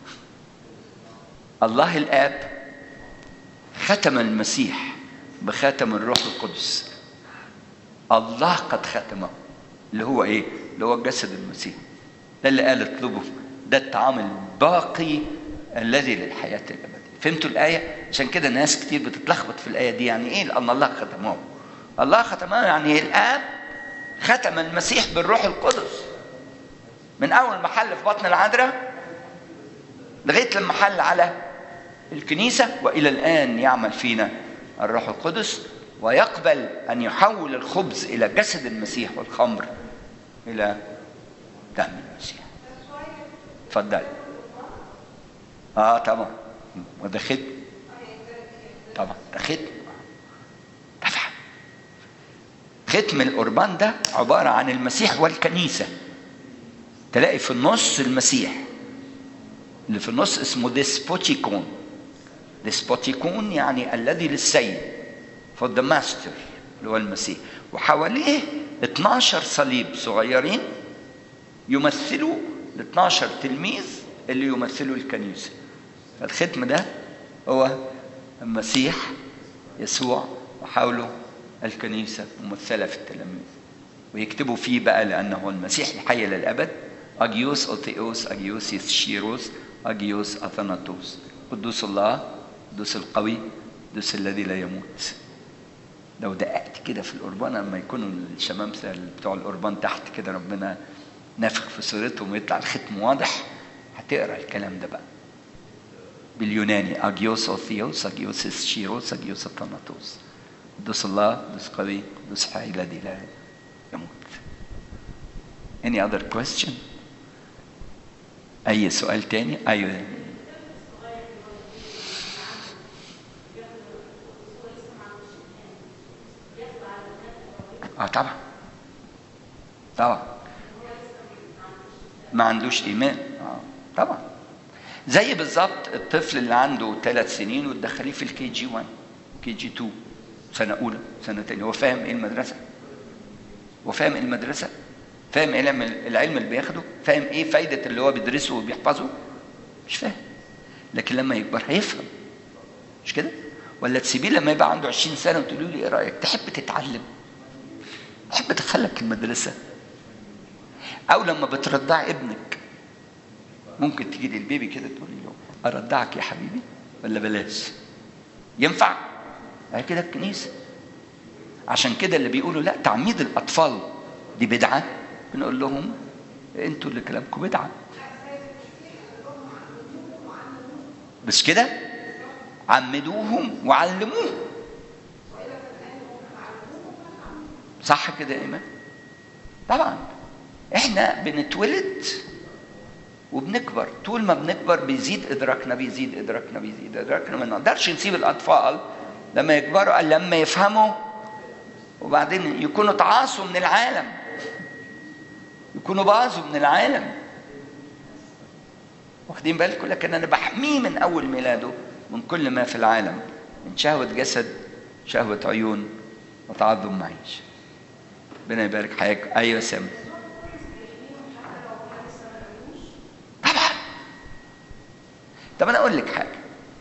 الله الآب ختم المسيح بخاتم الروح القدس. الله قد ختمه اللي هو ايه؟ اللي هو جسد المسيح. ده اللي قال اطلبه، ده الطعام الباقي الذي للحياة الأبدية. فهمتوا الآية؟ عشان كده ناس كتير بتتلخبط في الآية دي. يعني ايه لأن الله ختمه؟ الله ختمه يعني الآب ختم المسيح بالروح القدس من أول ما حل في بطن العذراء لغاية لما حل على الكنيسة، وإلى الآن يعمل فينا الروح القدس ويقبل أن يحول الخبز إلى جسد المسيح والخمر إلى دم المسيح. اتفضل. آه طبعا، وده ختم طبعا، ده ختم. تفهم؟ ختم القربان ده عبارة عن المسيح والكنيسة. تلاقي في النص المسيح، اللي في النص اسمه ديسبوتيكون. ديسبوتيكون يعني الذي للسيد، for the master اللي هو المسيح. وحواليه اتناشر صليب صغيرين يمثلوا ال اتناشر تلميذ اللي يمثلوا الكنيسة. الختم ده هو المسيح يسوع وحوله الكنيسة ممثلة في التلاميذ، ويكتبوا فيه بقى لأنه المسيح الحي للأبد: أجيوس أوثيوس أجيوس يسشيروس أجيوس أثناتوس. قدوس الله، قدوس القوي، قدوس الذي لا يموت. لو دققت كده في القربان لما يكونوا الشمامسة بتوع القربان تحت كده ربنا نافخ في صورتهم ويطلع الختم واضح، هتقرا الكلام ده بقى باليوناني: أجيوس أوثيوس أجيوس يسشيروس أجيوس أثناتوس. قدوس الله قدوس قوي قدوس حي الذي لا يموت. Any other question؟ أي سؤال تاني؟ أيوه. اه طبعا طبعا ما عندوش ايمان. اه طبعا زي بالظبط الطفل اللي عنده ثلاث سنين وتدخليه في الكي جي واحد كي جي اتنين سنه اولى سنه ثانيه، هو فاهم ايه المدرسه؟ هو فاهم ايه المدرسه؟ فاهم ايه العلم اللي بياخده؟ فاهم ايه فايده اللي هو بيدرسه وبيحفظه؟ مش فاهم. لكن لما يكبر هيفهم، مش كده؟ ولا تسيبيه لما يبقى عنده عشرين سنه وتقولوا لي ايه رايك؟ تحب تتعلم؟ تحب تدخلك المدرسه؟ او لما بترضع ابنك ممكن تيجي للبيبي كده تقولي له ارضعك يا حبيبي ولا بلاش؟ ينفع؟ هي كده الكنيسه. عشان كده اللي بيقولوا لا تعميد الاطفال دي بدعه، بنقول لهم انتوا اللي كلامكم بدعه. بس كده عمدوهم وعلموهم. صح كده يا ايمان؟ طبعا احنا بنتولد وبنكبر، طول ما بنكبر بيزيد ادراكنا بيزيد ادراكنا بيزيد ادراكنا ما نقدرش نسيب الاطفال لما يكبروا الا لما يفهموا وبعدين يكونوا تعاصوا من العالم، يكونوا باظوا من العالم. واخدين بالكم؟ لكن انا بحميه من اول ميلاده من كل ما في العالم، من شهوه جسد، شهوه عيون، وتعظم معيش. ربنا يبارك حياتك. ايوه سامي. طبعا. طب انا اقول لك حاجه،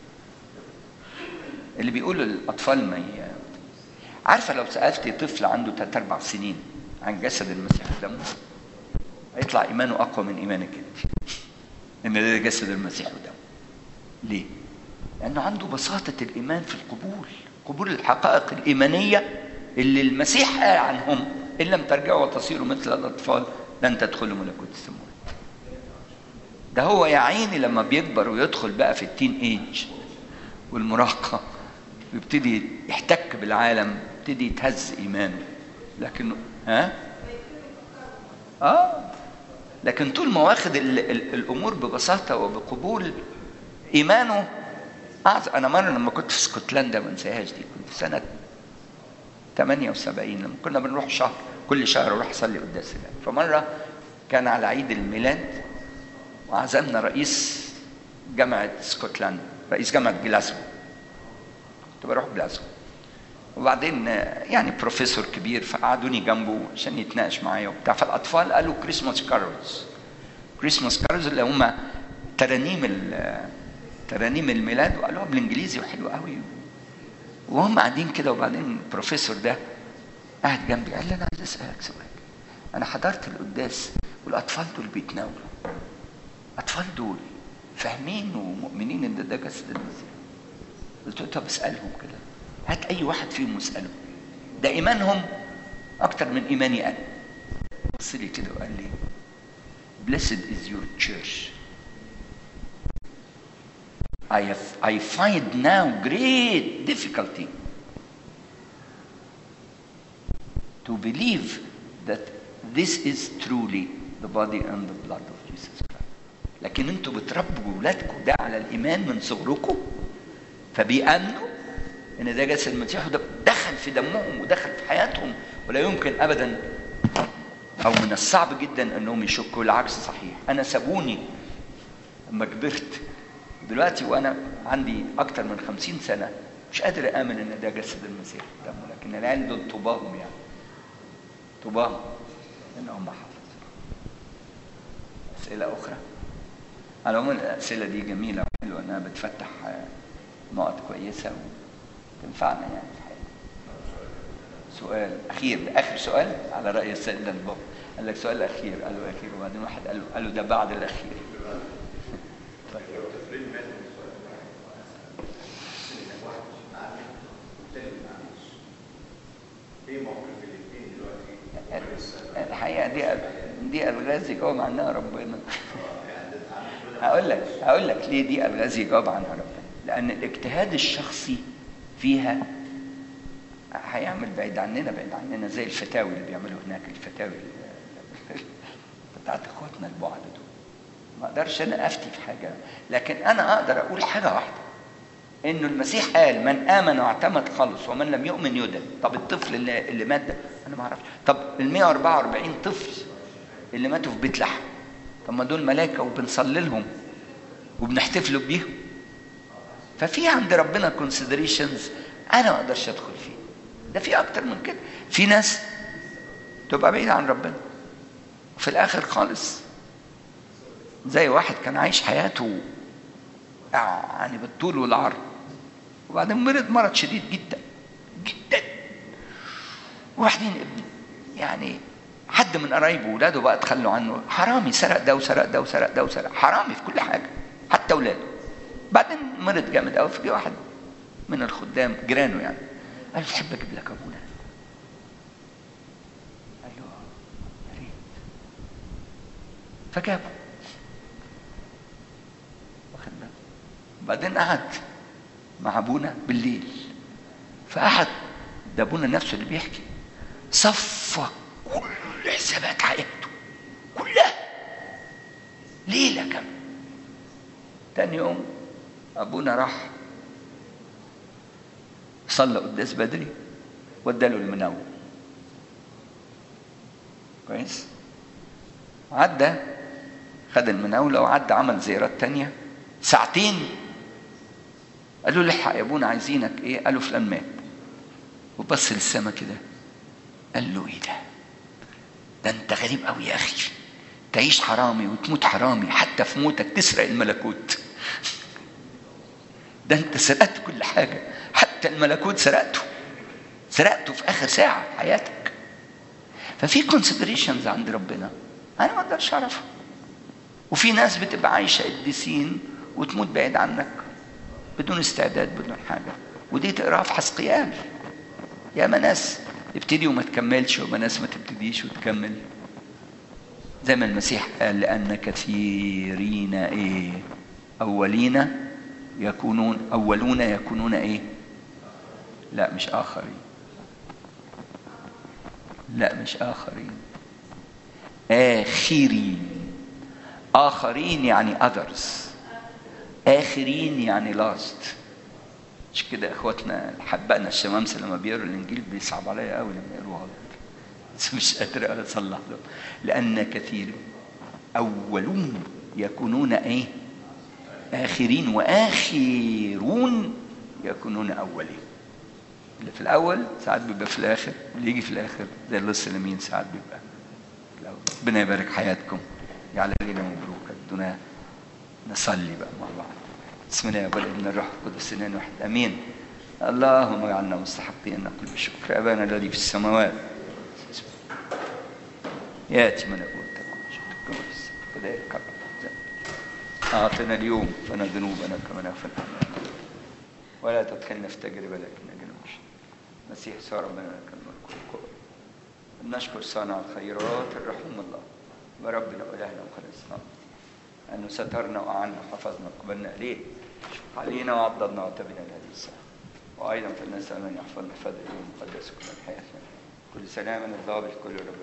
اللي بيقولوا الاطفال ما ي... عارفه لو سالتي طفل عنده ثلاث اربع سنين عن جسد المسيح ودمه هيطلع ايمانه اقوى من ايمانك انت ان ده جسد المسيح ودمه. ليه؟ لانه عنده بساطه الايمان في القبول، قبول الحقائق الايمانيه اللي المسيح قال عنهم ان لم ترجعوا وتصيروا مثل الاطفال لن تدخلوا ملكوت السماوات. ده هو يا عيني لما بيكبر ويدخل بقى في التين ايج والمراهقه ويبتدي يحتك بالعالم يبتدي يتهز ايمانه. لكن ها اه لكن طول ما واخد ال ال الامور ببساطه وبقبول ايمانه اعظم. انا مره لما كنت في اسكتلندا ما انساهاش دي، كنت في سنه ثمانية وسبعين لما كنا بنروح شهر كل شهر اروح اصلي قداس الله. فمره كان على عيد الميلاد وعزمنا رئيس جامعه اسكتلندا، رئيس جامعه جلاسكو. كنت بروح جلاسكو وبعدين يعني بروفيسور كبير فقعدوني جنبه عشان يتناقش معايا وبتاع. فالاطفال قالوا كريسماس كارولز. كريسماس كارولز اللي هم ترانيم ترانيم الميلاد، وقالوها بالانجليزي وحلو قوي. وهم قاعدين كده وبعدين البروفيسور ده قاعد جنبي قال لي انا عايز اسالك سؤال. انا حضرت القداس والاطفال دول بيتناولوا، الاطفال دول فاهمين ومؤمنين ان ده جسد المسيح؟ قلت له طب اسالهم كده، هات اي واحد فيهم واساله، ده ايمانهم اكتر من ايماني انا. بص لي كده وقال لي blessed is your church. I have, I find now great difficulty to believe that this is truly the body and the blood of Jesus Christ. لكن انتوا بتربوا ولادكم ده على الايمان من صغركم، فبيأمنوا ان ده جسد المسيح وده دخل في دمهم ودخل في حياتهم، ولا يمكن ابدا او من الصعب جدا انهم يشكوا. العكس صحيح. انا سابوني لما كبرت دلوقتي وانا عندي اكتر من خمسين سنه مش قادر امن ان ده جسد المسيح دمه، لكن العيال دول طوباهم يعني طوباهم انهم حفظوا. اسئله اخرى؟ على العموم الاسئله دي جميله وحلوه انها بتفتح نقط كويسه وتنفعنا يعني في حياتنا. سؤال اخير، ده اخر سؤال على راي السيد البابا. قال لك سؤال اخير، قال له اخير، وبعدين واحد قال له قال له ده بعد الاخير. طيب الحقيقه دي دي الغاز يجاوب عنها ربنا. هقول لك هقول لك ليه دي الغاز يجاوب عنها ربنا. لان الاجتهاد الشخصي فيها هيعمل بعيد عننا بعيد عننا زي الفتاوي اللي بيعملوا هناك، الفتاوي بتاعت اخواتنا البعد دول. ما اقدرش انا افتي في حاجه، لكن انا اقدر اقول حاجه واحده، انه المسيح قال من امن واعتمد خلص ومن لم يؤمن يدن. طب الطفل اللي, اللي مات ده انا ما اعرفش. طب ال مئة وأربعة وأربعين طفل اللي ماتوا في بيت لحم، طب ما دول ملائكه وبنصلي لهم وبنحتفلوا بيهم. ففي عند ربنا كونسيدريشنز انا ما اقدرش ادخل فيه. ده في اكتر من كده. في ناس تبقى بعيد عن ربنا وفي الاخر خالص زي واحد كان عايش حياته يعني بالطول والعرض، وبعدين مرض مرض شديد جدا جدا، وبعدين ابن يعني حد من قرايبه ولاده بقى تخلوا عنه، حرامي، سرق ده وسرق ده وسرق ده وسرق، حرامي في كل حاجه حتى اولاده. بعدين مرض جامد قوي، فجي واحد من الخدام جيرانه يعني قال له تحب اجيب لك ابونا؟ قال له يا ريت. فجابه واخد بالك. بعدين قعد مع ابونا بالليل، فقعد ده ابونا نفسه اللي بيحكي، صفى كل حسابات حياته كلها ليله كامله. تاني يوم ابونا راح صلى قداس بدري واداله المناول كويس، عدى خد المناولة وعدى عمل زيارات تانية ساعتين. قالوا له الحق يا ابونا عايزينك. ايه؟ قالوا فلان مات. وبص للسما كده قال له ايه ده؟ ده انت غريب قوي يا اخي، تعيش حرامي وتموت حرامي، حتى في موتك تسرق الملكوت. ده انت سرقت كل حاجة، حتى الملكوت سرقته سرقته في اخر ساعة حياتك. ففي كونسيدريشنز عند ربنا انا ما اقدرش اعرفها. وفي ناس بتبقى عايشة قديسين وتموت بعيد عنك بدون استعداد بدون حاجة، ودي تقراها في حسقيال. يا ما ناس تبتدي وما تكملش، وما ناس ما تبتديش وتكمل. زي ما المسيح قال لأن كثيرين ايه اولين يكونون اولون يكونون ايه؟ لا مش اخرين، لا مش اخرين، اخرين. اخرين يعني others، اخرين يعني last. مش كده اخواتنا حبقنا الشمامسه لما بيقروا الانجيل بيصعب عليا قوي لما يقروها غلط، بس مش قادر اصلح له. لان كثير اولون يكونون ايه؟ آخرين، وآخرون يكونون أولين. اللي في الأول ساعات بيبقى في الآخر، اللي يجي في الآخر زي اللص اليمين ساعات بيبقى في الأول. ربنا يبارك حياتكم، يجعل ليلة مبروكة. ادونا نصلي بقى مع بعض. بسم الله والابن الروح القدس الآن واحد آمين. اللهم اجعلنا مستحقين نقول بالشكر. أبانا الذي في السماوات يأتي ملكوتك ومشيئتك كذلك. أعطنا اليوم فنا ذنوبنا كما نغفر لنا، ولا تدخلنا في تجربة لكن نجنا من الشر. مسيح يسوع ربنا لك الملك والقوة. نشكر صانع الخيرات الرحوم الله وربنا وإلهنا وخلصنا، أنه سترنا وأعنا وحفظنا وقبلنا إليه، شفق علينا وعضدنا وتبنا لهذه الساعة. وأيضا فلنسأل من يحفظنا فضل اليوم المقدس كل حياتنا. كل سلام من الضابط كل رب